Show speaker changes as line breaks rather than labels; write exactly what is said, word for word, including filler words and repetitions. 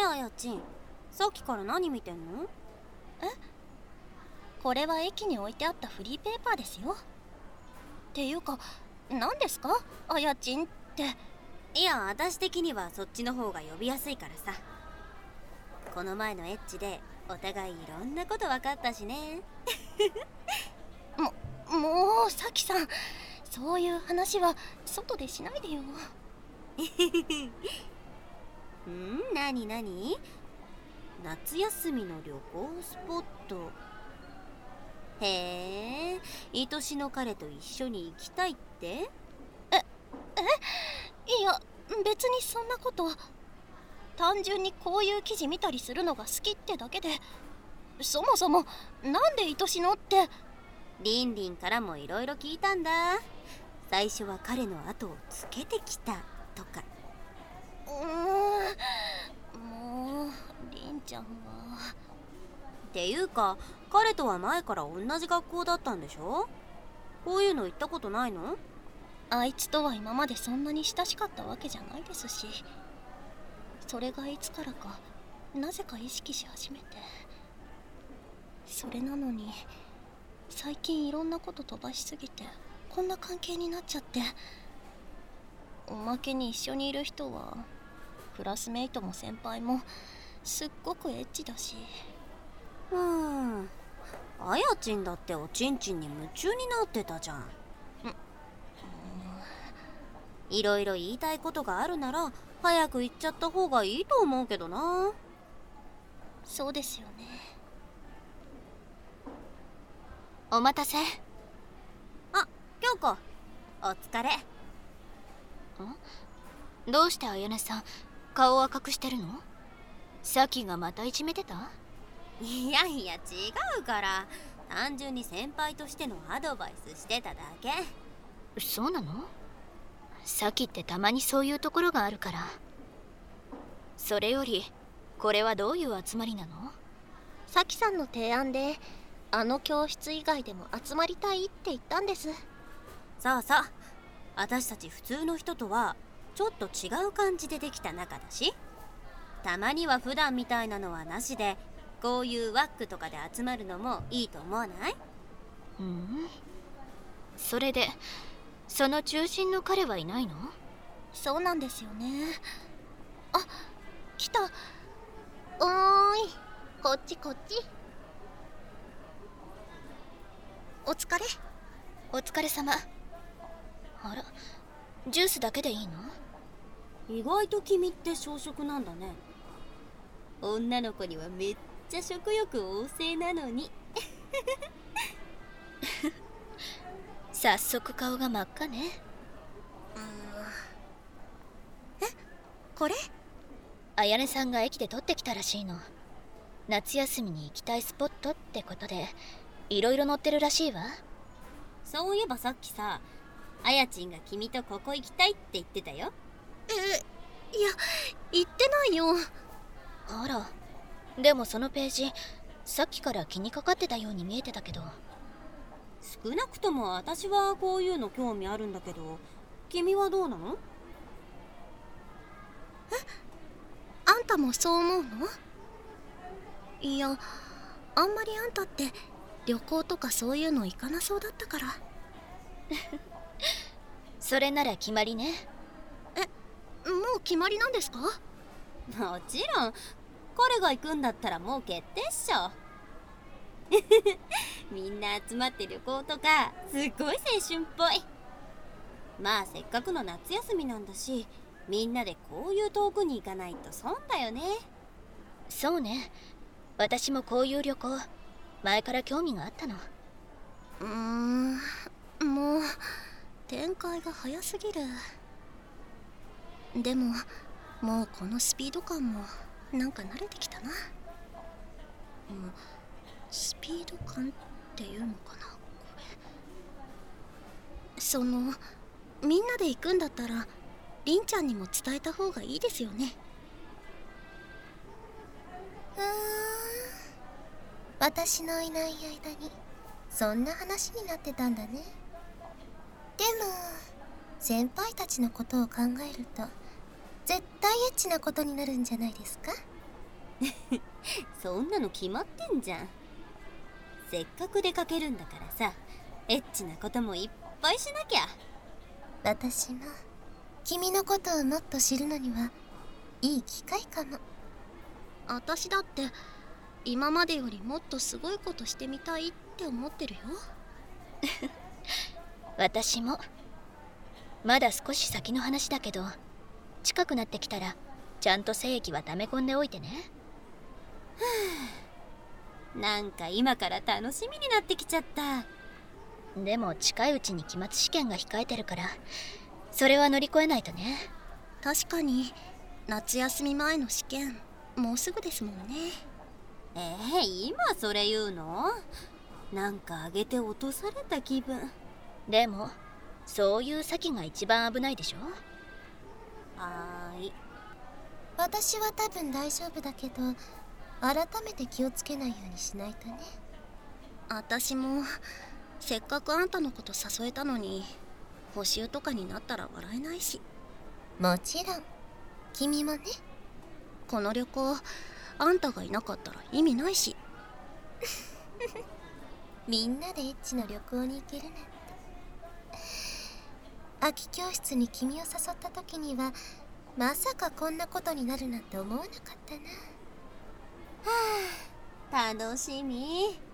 あやちん、さっきから何見てんの？
え？これは駅に置いてあったフリーペーパーですよ。っていうか、何ですかあやちんって。
いや、私的にはそっちの方が呼びやすいからさ。この前のエッチでお互いいろんなこと分かったしね。
も、もうさきさん、そういう話は外でしないでよ。
ん？なになに？夏休みの旅行スポット。へえ、愛しの彼と一緒に行きたいって？え、
え、いや、別にそんなことは。単純にこういう記事見たりするのが好きってだけで。そもそもなんで愛しのって。
リンリンからもいろいろ聞いたんだ。最初は彼の後をつけてきたとか。
うーん、もうリンちゃんは。
っていうか、彼とは前から同じ学校だったんでしょ？こういうの言ったことないの？
あいつとは今までそんなに親しかったわけじゃないですし、それがいつからかなぜか意識し始めて。それなのに最近いろんなこと飛ばしすぎてこんな関係になっちゃって。おまけに一緒にいる人はクラスメイトも先輩もすっごくエッチだし。
うーん、あやちんだっておちんちんに夢中になってたじゃん。いろいろ言いたいことがあるなら早く言っちゃった方がいいと思うけどな。
そうですよね。お待たせ。
あ、京子、お疲れ。
ん？どうして綾音さん、顔は隠してるの？さきがまたいじめてた？
いやいや、違うから、単純に先輩としてのアドバイスしてただけ。
そうなの？さきってたまにそういうところがあるから。それよりこれはどういう集まりなの？さきさんの提案であの教室以外でも集まりたいって言ったんです。
そうそう、私たち普通の人とはちょっと違う感じでできた仲だし、たまには普段みたいなのはなしで、こういうワックとかで集まるのもいいと思わない？
うん。それでその中心の彼はいないの？そうなんですよね。あ、来た。おーい、こっちこっち。お疲れ。お疲れ様。あら、ジュースだけでいいの？
意外と君って小食なんだね。女の子にはめっちゃ食欲旺盛なのに。
早速顔が真っ赤ね。え、これ？綾音さんが駅で取ってきたらしいの。夏休みに行きたいスポットってことでいろいろ載ってるらしいわ。
そういえばさっきさ、あやちんが君とここ行きたいって言ってたよ。
え、いや、言ってないよ。あら、でもそのページさっきから気にかかってたように見えてたけど。
少なくとも私はこういうの興味あるんだけど、君はどうなの？
え、あんたもそう思うの？いや、あんまりあんたって旅行とかそういうの行かなそうだったから。それなら決まりね。え、もう決まりなんですか？
もちろん、彼が行くんだったらもう決定っしょ。みんな集まって旅行とかすっごい青春っぽい。まあせっかくの夏休みなんだし、みんなでこういう遠くに行かないと損だよね。
そうね、私もこういう旅行前から興味があったの。うーん、もう展開が早すぎる。でももうこのスピード感もなんか慣れてきたな。うん、スピード感っていうのかな、これ。そのみんなで行くんだったらりんちゃんにも伝えた方がいいですよね。
うーん、私のいない間にそんな話になってたんだね。でも先輩たちのことを考えると絶対エッチなことになるんじゃないですか？
そんなの決まってんじゃん。せっかく出かけるんだからさ、エッチなこともいっぱいしなきゃ。
私も君のことをもっと知るのにはいい機会かも。
私だって今までよりもっとすごいことしてみたいって思ってるよ。
私も。まだ少し先の話だけど、近くなってきたらちゃんと精液は溜め込んでおいてね。
なんか今から楽しみになってきちゃった。
でも近いうちに期末試験が控えてるから、それは乗り越えないとね。
確かに夏休み前の試験もうすぐですもんね。
えー、今それ言うの？なんかあげて落とされた気分。
でもそういう先が一番危ないでしょ。
はーい。
私は多分大丈夫だけど、改めて気をつけないようにしないとね。
私もせっかくあんたのこと誘えたのに補習とかになったら笑えないし。
もちろん君もね。
この旅行あんたがいなかったら意味ないし。
みんなでエッチの旅行に行けるなんて。空き教室に君を誘った時にはまさかこんなことになるなんて思わなかったな。
はあ、楽しみ。